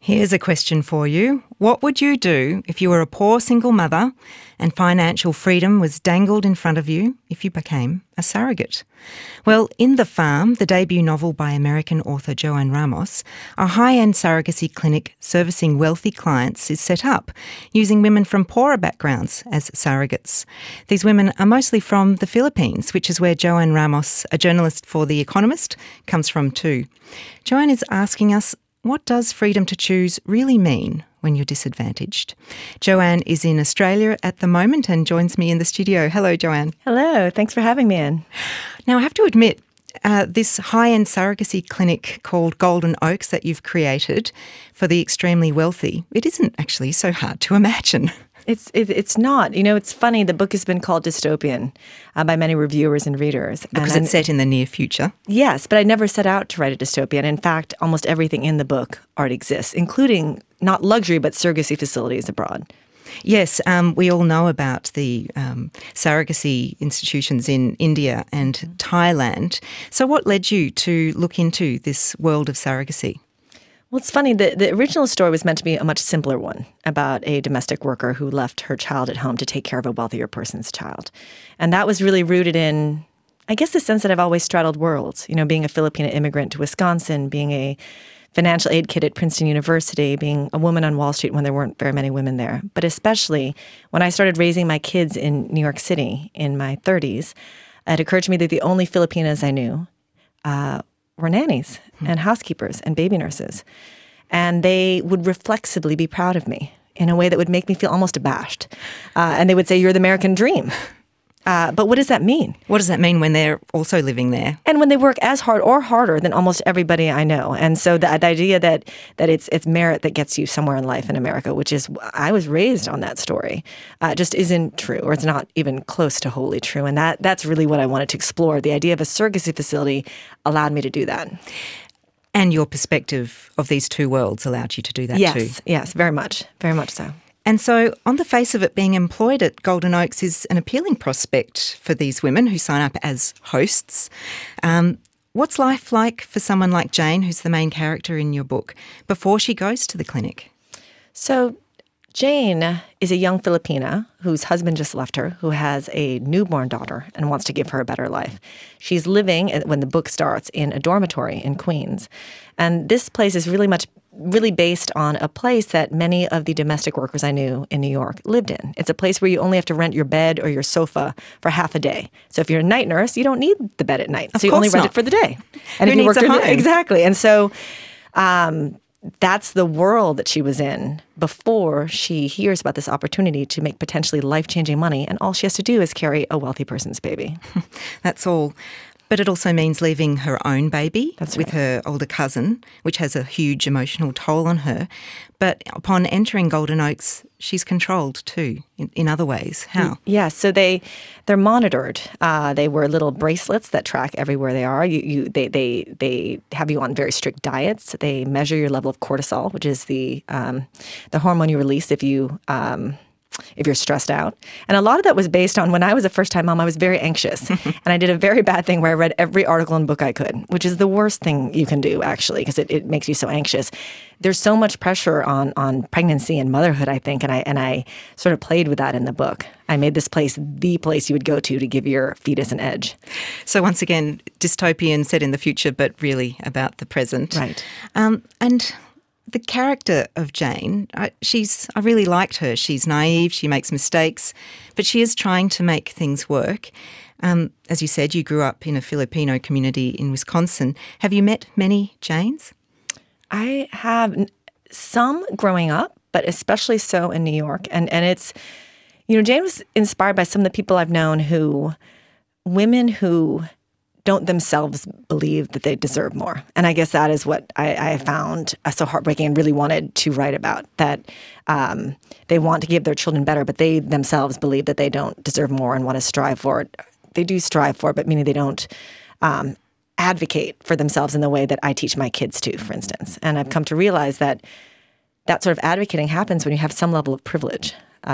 Here's a question for you. What would you do if you were a poor single mother and financial freedom was dangled in front of you if you became a surrogate? Well, in The Farm, the debut novel by American author Joanne Ramos, a high-end surrogacy clinic servicing wealthy clients is set up, using women from poorer backgrounds as surrogates. These women are mostly from the Philippines, which is where Joanne Ramos, a journalist for The Economist, comes from too. Joanne is asking us, what does freedom to choose really mean when you're disadvantaged? Joanne is in Australia at the moment and joins me in the studio. Hello, Joanne. Hello. Thanks for having me in. Now, I have to admit, this high-end surrogacy clinic called Golden Oaks that you've created for the extremely wealthy, it isn't actually so hard to imagine. It's not. You know, it's funny. The book has been called dystopian by many reviewers and readers. Because it's set in the near future. Yes, but I never set out to write a dystopian. In fact, almost everything in the book already exists, including not luxury, but surrogacy facilities abroad. Yes, we all know about the surrogacy institutions in India and Thailand. So what led you to look into this world of surrogacy? Well, it's funny. The original story was meant to be a much simpler one about a domestic worker who left her child at home to take care of a wealthier person's child. And that was really rooted in, I guess, the sense that I've always straddled worlds. You know, being a Filipino immigrant to Wisconsin, being a financial aid kid at Princeton University, being a woman on Wall Street when there weren't very many women there. But especially when I started raising my kids in New York City in my 30s, it occurred to me that the only Filipinas I knew were nannies and housekeepers and baby nurses. And they would reflexively be proud of me in a way that would make me feel almost abashed. And they would say, "You're the American dream." But what does that mean? What does that mean when they're also living there? And when they work as hard or harder than almost everybody I know. And so the idea that it's merit that gets you somewhere in life in America, which is, I was raised on that story, just isn't true, or it's not even close to wholly true. And that's really what I wanted to explore. The idea of a surrogacy facility allowed me to do that. And your perspective of these two worlds allowed you to do that too. Yes, very much so. And so on the face of it, being employed at Golden Oaks is an appealing prospect for these women who sign up as hosts. What's life like for someone like Jane, who's the main character in your book, before she goes to the clinic? So Jane is a young Filipina whose husband just left her, who has a newborn daughter and wants to give her a better life. She's living, when the book starts, in a dormitory in Queens. And this place is really based on a place that many of the domestic workers I knew in New York lived in. It's a place where you only have to rent your bed or your sofa for half a day. So if you're a night nurse, you don't need the bed at night. So you only rent it for the day. And who needs a home? Exactly. And so that's the world that she was in before she hears about this opportunity to make potentially life-changing money, and all she has to do is carry a wealthy person's baby. That's all. But it also means leaving her own baby with right. her older cousin, which has a huge emotional toll on her. But upon entering Golden Oaks, she's controlled too, in other ways. How? Yes, so they're monitored. They wear little bracelets that track everywhere they are. They have you on very strict diets. They measure your level of cortisol, which is the hormone you release if you're stressed out. And a lot of that was based on when I was a first-time mom, I was very anxious. And I did a very bad thing where I read every article and book I could, which is the worst thing you can do, actually, because it makes you so anxious. There's so much pressure on pregnancy and motherhood, I think, and I sort of played with that in the book. I made this place the place you would go to give your fetus an edge. So once again, dystopian set in the future, but really about the present. Right. And the character of Jane, I really liked her. She's naive, she makes mistakes, but she is trying to make things work. As you said, you grew up in a Filipino community in Wisconsin. Have you met many Janes? I have some growing up, but especially so in New York. And it's, Jane was inspired by some of the people I've known women who don't themselves believe that they deserve more. And I guess that is what I found so heartbreaking and really wanted to write about, that they want to give their children better, but they themselves believe that they don't deserve more and want to strive for it. They do strive for it, but meaning they don't advocate for themselves in the way that I teach my kids to, for instance. And I've come to realize that sort of advocating happens when you have some level of privilege.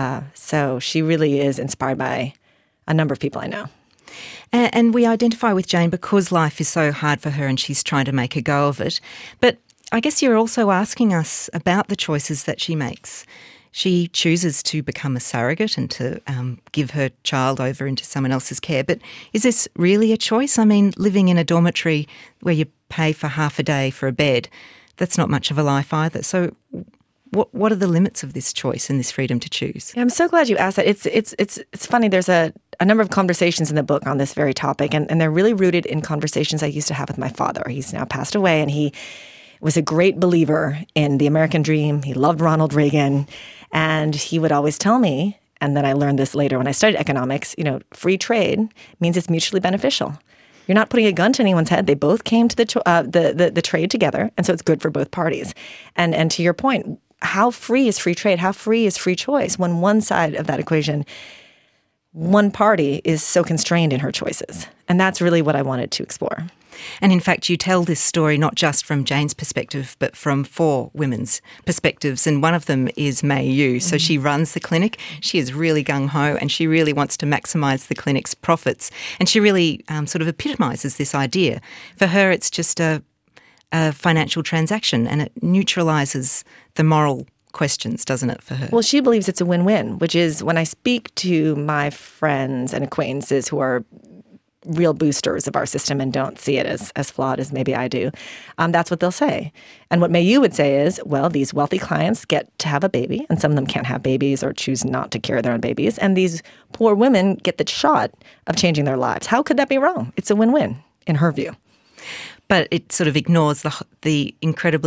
So she really is inspired by a number of people I know. And we identify with Jane because life is so hard for her and she's trying to make a go of it. But I guess you're also asking us about the choices that she makes. She chooses to become a surrogate and to give her child over into someone else's care. But is this really a choice? I mean, living in a dormitory where you pay for half a day for a bed, that's not much of a life either. So what are the limits of this choice and this freedom to choose? Yeah, I'm so glad you asked that. It's funny. There's a number of conversations in the book on this very topic, and they're really rooted in conversations I used to have with my father. He's now passed away, and he was a great believer in the American dream. He loved Ronald Reagan, and he would always tell me, and then I learned this later when I studied economics, free trade means it's mutually beneficial. You're not putting a gun to anyone's head. They both came to the trade together, and so it's good for both parties. And to your point, how free is free trade? How free is free choice when one side of that equation, one party, is so constrained in her choices? And that's really what I wanted to explore. And in fact, you tell this story not just from Jane's perspective, but from 4 women's perspectives. And one of them is May Yu. So she runs the clinic. She is really gung-ho and she really wants to maximise the clinic's profits. And she really sort of epitomises this idea. For her, it's just a financial transaction and it neutralises the moral questions, doesn't it, for her? Well, she believes it's a win-win, which is when I speak to my friends and acquaintances who are real boosters of our system and don't see it as flawed as maybe I do, that's what they'll say. And what May Yu would say is, well, these wealthy clients get to have a baby, and some of them can't have babies or choose not to carry their own babies, and these poor women get the shot of changing their lives. How could that be wrong? It's a win-win, in her view. But it sort of ignores the incredible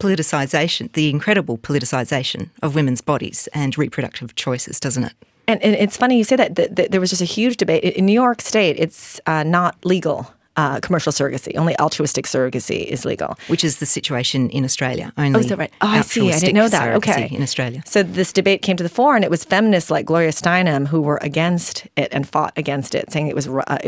politicisation of women's bodies and reproductive choices, doesn't it? And it's funny you say that. There was just a huge debate. In New York State, it's not legal, commercial surrogacy. Only altruistic surrogacy is legal. Which is the situation in Australia. Only is that right? Oh, I see. I didn't know that. Okay. In Australia. So this debate came to the fore, and it was feminists like Gloria Steinem who were against it and fought against it, saying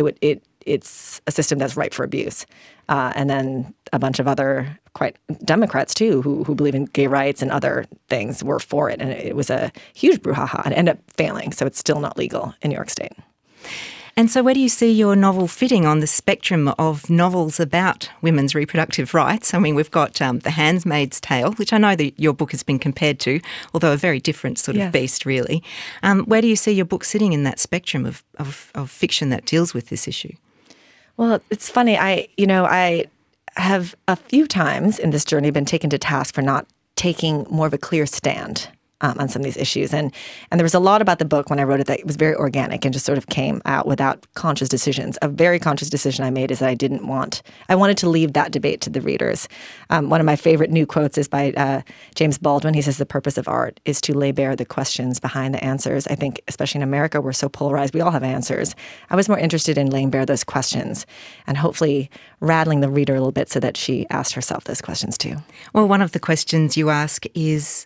it's a system that's ripe for abuse. And then a bunch of other Democrats, too, who believe in gay rights and other things were for it. And it was a huge brouhaha and ended up failing. So it's still not legal in New York State. And so where do you see your novel fitting on the spectrum of novels about women's reproductive rights? I mean, we've got The Handmaid's Tale, which I know that your book has been compared to, although a very different sort of beast, really. Where do you see your book sitting in that spectrum of fiction that deals with this issue? Well, it's funny. I have a few times in this journey been taken to task for not taking more of a clear stand on some of these issues. And there was a lot about the book when I wrote it that it was very organic and just sort of came out without conscious decisions. A very conscious decision I made is that I wanted to leave that debate to the readers. One of my favorite new quotes is by James Baldwin. He says, "The purpose of art is to lay bare the questions behind the answers." I think, especially in America, we're so polarized. We all have answers. I was more interested in laying bare those questions and hopefully rattling the reader a little bit so that she asked herself those questions too. Well, one of the questions you ask is,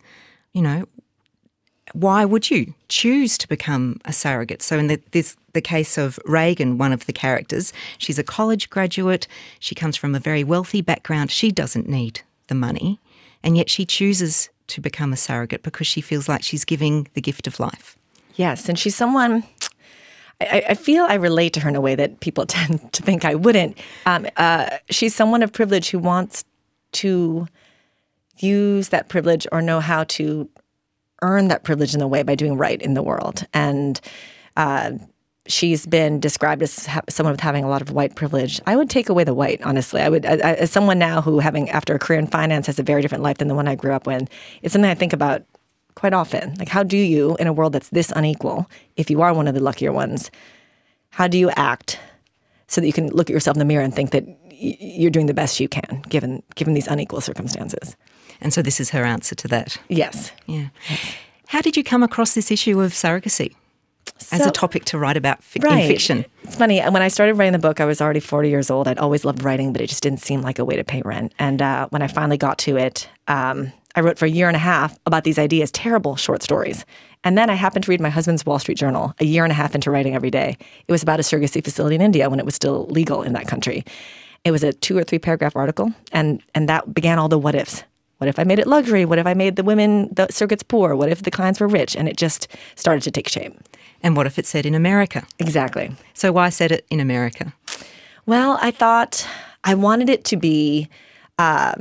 why would you choose to become a surrogate? So in the case of Reagan, one of the characters, she's a college graduate. She comes from a very wealthy background. She doesn't need the money, and yet she chooses to become a surrogate because she feels like she's giving the gift of life. Yes, and she's someone, I feel I relate to her in a way that people tend to think I wouldn't. She's someone of privilege who wants to use that privilege or know how to earn that privilege in a way by doing right in the world. And she's been described as someone with having a lot of white privilege. I would take away the white, honestly. I would, as someone now who, after a career in finance, has a very different life than the one I grew up with, it's something I think about quite often. Like, how do you, in a world that's this unequal, if you are one of the luckier ones, how do you act so that you can look at yourself in the mirror and think that you're doing the best you can, given these unequal circumstances? And so this is her answer to that. Yes. Yeah. How did you come across this issue of surrogacy as a topic to write about in fiction? It's funny. When I started writing the book, I was already 40 years old. I'd always loved writing, but it just didn't seem like a way to pay rent. And when I finally got to it, I wrote for a year and a half about these ideas, terrible short stories. And then I happened to read my husband's Wall Street Journal a year and a half into writing every day. It was about a surrogacy facility in India when it was still legal in that country. It was a 2 or 3 paragraph article, and that began all the what ifs. What if I made it luxury? What if I made the surrogates poor? What if the clients were rich? And it just started to take shape. And what if it said in America? Exactly. So why set it in America? Well, I thought I wanted it to be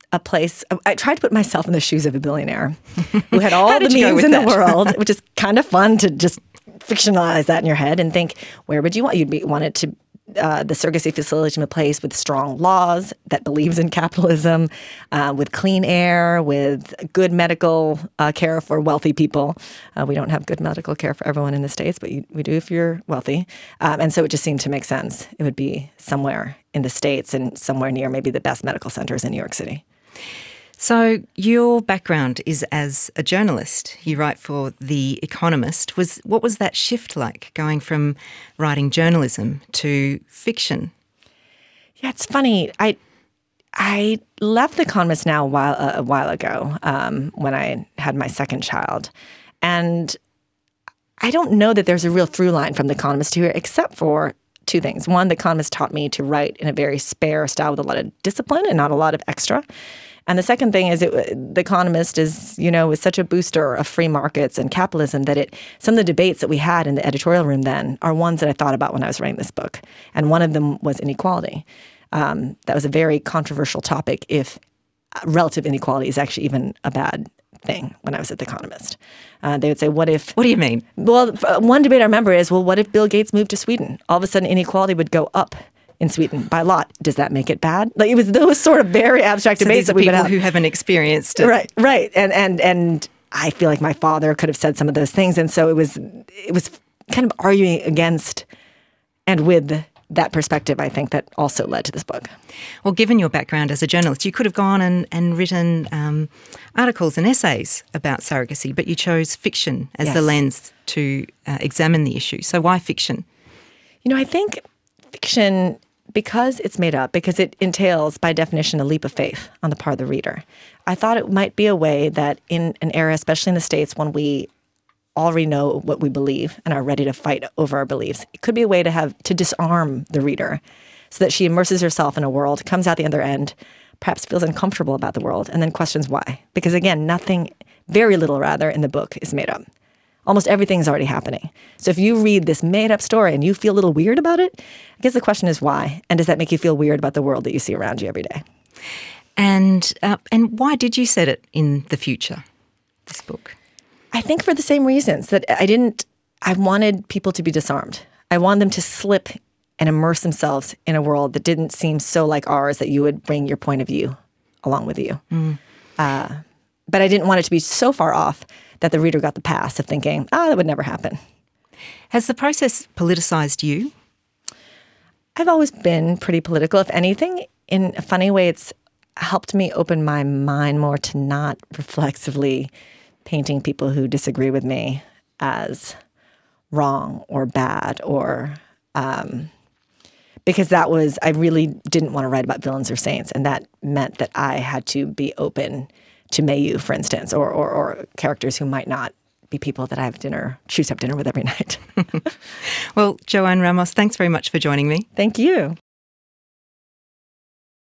a place. I tried to put myself in the shoes of a billionaire who had all How the did you go means with in that? the world, which is kind of fun to just fictionalize that in your head and think, where would you want? Want it to the surrogacy facility to be a place with strong laws that believes in capitalism, with clean air, with good medical care for wealthy people. We don't have good medical care for everyone in the States, but we do if you're wealthy. And so it just seemed to make sense. It would be somewhere in the States and somewhere near maybe the best medical centers in New York City. So your background is as a journalist. You write for The Economist. What was that shift like, going from writing journalism to fiction? Yeah, it's funny. I left The Economist now a while ago when I had my second child. And I don't know that there's a real through line from The Economist here, except for two things. One, The Economist taught me to write in a very spare style with a lot of discipline and not a lot of extra. And the second thing is The Economist is such a booster of free markets and capitalism that some of the debates that we had in the editorial room then are ones that I thought about when I was writing this book. And one of them was inequality. That was a very controversial topic if relative inequality is actually even a bad thing when I was at The Economist. They would say, what if... What do you mean? Well, one debate I remember is, what if Bill Gates moved to Sweden? All of a sudden inequality would go up in Sweden by lot. Does that make it bad? Like, it was those sort of very abstract debates that we would have. People who haven't experienced it. Right. And I feel like my father could have said some of those things. And so it was kind of arguing against and with that perspective, I think, that also led to this book. Well, given your background as a journalist, you could have gone and written articles and essays about surrogacy, but you chose fiction as the lens to examine the issue. So why fiction? I think fiction, because it's made up, because it entails, by definition, a leap of faith on the part of the reader. I thought it might be a way that in an era, especially in the States, when we already know what we believe and are ready to fight over our beliefs, it could be a way to disarm the reader so that she immerses herself in a world, comes out the other end, perhaps feels uncomfortable about the world, and then questions why. Because again, very little rather, in the book is made up. Almost everything's already happening. So if you read this made-up story and you feel a little weird about it, I guess the question is why? And does that make you feel weird about the world that you see around you every day? And why did you set it in the future, this book? I think for the same reasons that I wanted people to be disarmed. I wanted them to slip and immerse themselves in a world that didn't seem so like ours that you would bring your point of view along with you. But I didn't want it to be so far off that the reader got the pass of thinking, that would never happen. Has the process politicized you? I've always been pretty political. If anything, in a funny way, it's helped me open my mind more to not reflexively painting people who disagree with me as wrong or bad or because I really didn't want to write about villains or saints. And that meant that I had to be open to Mayu, for instance, or characters who might not be people that I choose to have dinner with every night. Well, Joanne Ramos, thanks very much for joining me. Thank you.